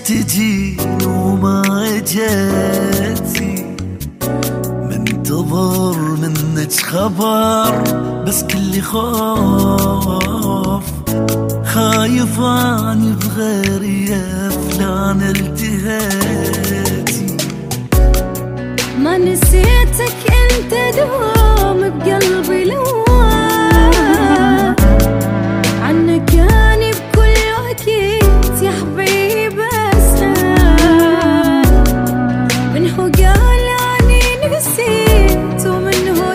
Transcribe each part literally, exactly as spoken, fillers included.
تجين وما جيتي، منتظر منك خبر بس كل خوف، خايف اني بغيري يا فلان التهيتي. ما نسيتك انت دوم بقلبي لواه، عنك اني بكل وقت يا حبيبي اسال، من هو قال اني نسيت ومن هو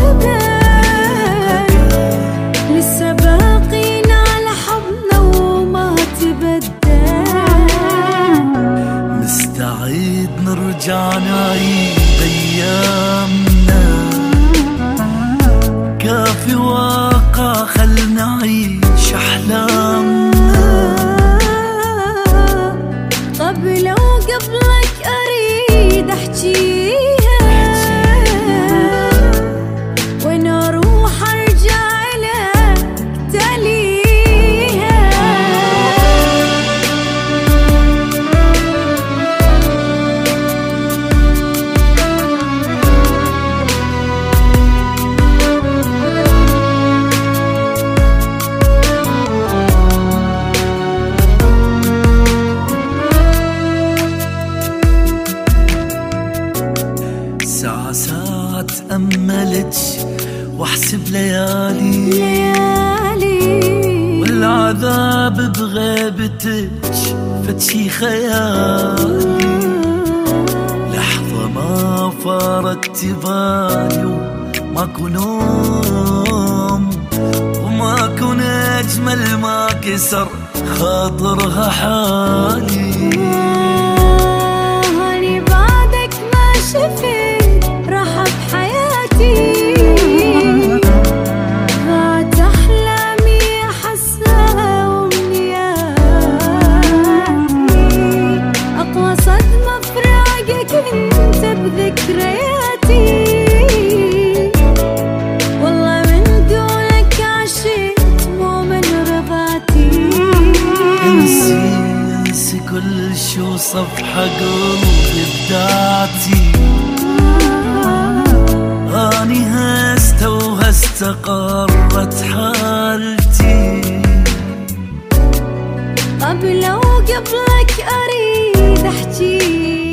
يقبل، لسه باقينا على حبنا وما تبدل، مستعد نرجع نعيد ايامنا، كافي واقع خل نعيش احلامنا. طب لو قبلك اريد احجيها، وين اروح ارجع لك تليها. ساعة ساعة أتأملك واحسب ليالي ليالي، والعذاب بغيبتك فتشي خيالي، لحظة ما فارقت بالي وماكو نوم، وماكو أجمل ما كسر خاطرها حالي. هاني بعدك ما شفت راحة بحياتي، غات أحلامي أحسها وأمنياتي، أقوى صدمة فراقك أنت بذكرياتي، والله من دونك عشت مو من رضاتي. انسي انسي كل شي وصفحة قلبي بداعتي، اني هسته وهسته قرت حالتي. طب لو قبلك اريد احجي